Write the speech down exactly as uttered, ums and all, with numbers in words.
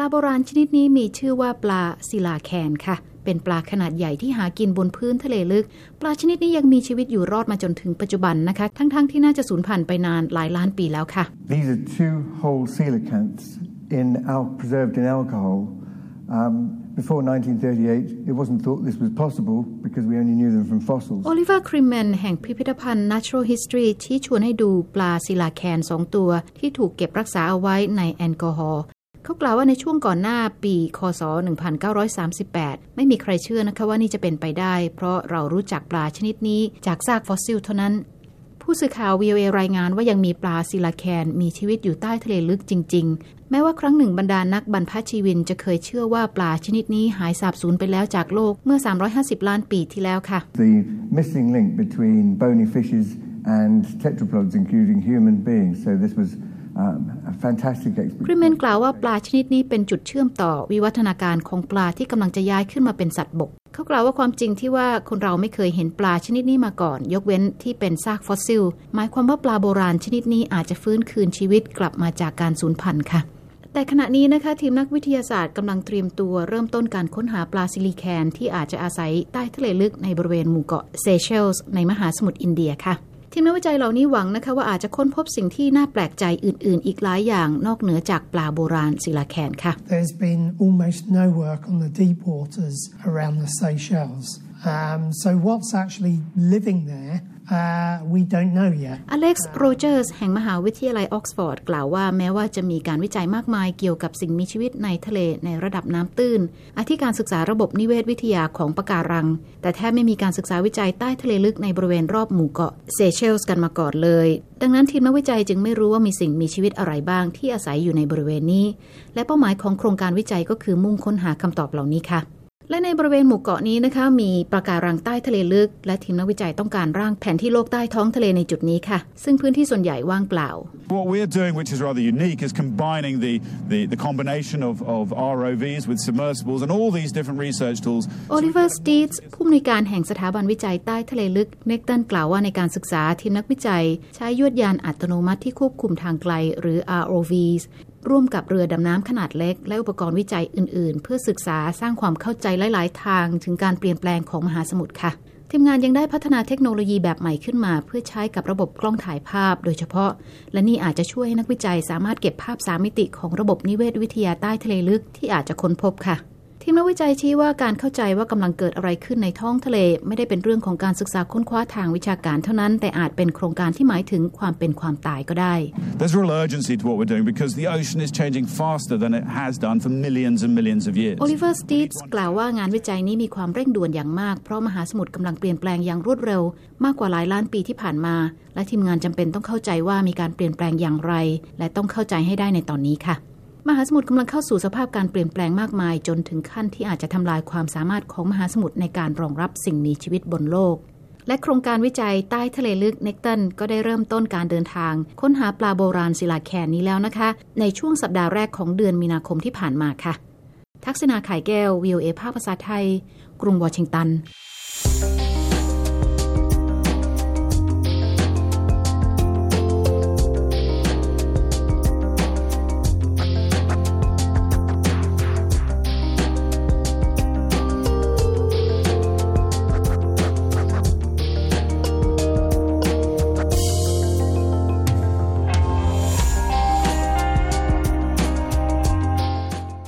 ลาโบราณชนิดนี้มีชื่อว่าปลาศิลาแคนค่ะเป็นปลาขนาดใหญ่ที่หากินบนพื้นทะเลลึกปลาชนิดนี้ยังมีชีวิตอยู่รอดมาจนถึงปัจจุบันนะคะทั้งๆ ท, ที่น่าจะสูญพันธุ์ไปนานหลายล้านปีแล้วค่ะ These are two whole coelacanths in al- preserved in alcohol. Um, before nineteen thirty-eight, it wasn't thought this was possible because we only knew them from fossils. Oliver Crimmen แห่งพิพิธภัณฑ์ Natural History ที่ชวนให้ดูปลาศิลาแคนสองตัวที่ถูกเก็บรักษาเอาไว้ในแอลกอฮอล์เขากล่าวว่าในช่วงก่อนหน้าปีคศหนึ่งพันเก้าร้อยสามสิบแปดไม่มีใครเชื่อนะคะว่านี่จะเป็นไปได้เพราะเรารู้จักปลาชนิดนี้จากซากฟอสซิลเท่านั้นผู้สื่อข่าว วี โอ เอ รายงานว่ายังมีปลาศิลาแคนมีชีวิตอยู่ใต้ทะเลลึกจริงๆแม้ว่าครั้งหนึ่งบรรดานักบรรพชีวินจะเคยเชื่อว่าปลาชนิดนี้หายสาบสูญไปแล้วจากโลกเมื่อสามร้อยห้าสิบล้านปีที่แล้วค่ะ The missing link between bony fishes and tetrapods including human beings so this wasคริเมนกล่าวว่าปลาชนิดนี้เป็นจุดเชื่อมต่อวิวัฒนาการของปลาที่กำลังจะย้ายขึ้นมาเป็นสัตว์บกเขากล่าวว่าความจริงที่ว่าคนเราไม่เคยเห็นปลาชนิดนี้มาก่อนยกเว้นที่เป็นซากฟอสซิลหมายความว่าปลาโบราณชนิดนี้อาจจะฟื้นคืนชีวิตกลับมาจากการสูญพันธุ์ค่ะแต่ขณะนี้นะคะทีมนักวิทยาศาสตร์กำลังเตรียมตัวเริ่มต้นการค้นหาปลาซิลิแคนที่อาจจะอาศัยใต้ทะเลลึกในบริเวณหมู่เกาะเซเชลส์ในมหาสมุทรอินเดียค่ะทีมนักวิจัยเหล่านี้หวังนะคะว่าอาจจะค้นพบสิ่งที่น่าแปลกใจอื่นๆอีกหลายอย่างนอกเหนือจากปลาโบราณศิลาแคนค่ะ There's been almost no work on the deep waters around the Seychelles. Um, so what's actually living there, uh, we don't know yet. Alex Rogers แห่งมหาวิทยาลัยออกซฟอร์ดกล่าวว่าแม้ว่าจะมีการวิจัยมากมายเกี่ยวกับสิ่งมีชีวิตในทะเลในระดับน้ำตื้นอาทิการศึกษาระบบนิเวศวิทยาของปะการังแต่แทบไม่มีการศึกษาวิจัยใต้ทะเลลึกในบริเวณรอบหมู่เกาะเซเชลส์กันมาก่อนเลยดังนั้นทีมนักวิจัยจึงไม่รู้ว่ามีสิ่งมีชีวิตอะไรบ้างที่อาศัยอยู่ในบริเวณนี้และเป้าหมายของโครงการวิจัยก็คือมุ่งค้นหาคำตอบเหล่านี้ค่ะและในบริเวณหมู่เกาะนี้นะคะมีปะการังใต้ทะเลลึกและทีมนักวิจัยต้องการร่างแผนที่โลกใต้ท้องทะเลในจุดนี้ค่ะซึ่งพื้นที่ส่วนใหญ่ว่างเปล่า What we're doing which is rather unique is combining the the the combination of of อาร์ โอ วีs with submersibles and all these different research tools Oliver Steeds ผู้อำนวยการแห่งสถาบันวิจัยใต้ทะเลลึกเนกตันกล่าวว่าในการศึกษาทีมนักวิจัยใช้ยวดยานอัตโนมัติที่ควบคุมทางไกลหรือ อาร์ โอ วีสร่วมกับเรือดำน้ำขนาดเล็กและอุปกรณ์วิจัยอื่นๆเพื่อศึกษาสร้างความเข้าใจหลายๆทางถึงการเปลี่ยนแปลงของมหาสมุทรค่ะทีมงานยังได้พัฒนาเทคโนโลยีแบบใหม่ขึ้นมาเพื่อใช้กับระบบกล้องถ่ายภาพโดยเฉพาะและนี่อาจจะช่วยให้นักวิจัยสามารถเก็บภาพสามมิติของระบบนิเวศวิทยาใต้ทะเลลึกที่อาจจะค้นพบค่ะทีมนักวิจัยชี้ว่าการเข้าใจว่ากำลังเกิดอะไรขึ้นในท้องทะเลไม่ได้เป็นเรื่องของการศึกษาค้นคว้าทางวิชาการเท่านั้นแต่อาจเป็นโครงการที่หมายถึงความเป็นความตายก็ได้ There's real urgency to what we're doing because the ocean is changing faster than it has done for millions and millions of years. Oliver Steeds กล่าวว่างานวิจัยนี้มีความเร่งด่วนอย่างมากเพราะมหาสมุทรกำลังเปลี่ยนแปลงอย่างรวดเร็วมากกว่าหลายล้านปีที่ผ่านมาและทีมงานจำเป็นต้องเข้าใจว่ามีการเปลี่ยนแปลงอย่างไรและต้องเข้าใจให้ได้ในตอนนี้ค่ะมหาสมุทรกำลังเข้าสู่สภาพการเปลี่ยนแปลงมากมายจนถึงขั้นที่อาจจะทำลายความสามารถของมหาสมุทรในการรองรับสิ่งมีชีวิตบนโลกและโครงการวิจัยใต้ทะเลลึกเนกตันก็ได้เริ่มต้นการเดินทางค้นหาปลาโบราณศิลาแคนนี้แล้วนะคะในช่วงสัปดาห์แรกของเดือนมีนาคมที่ผ่านมาค่ะทักษณา ข่ายแก้ว วี โอ เอ ภาคภาษาไทยกรุงวอชิงตัน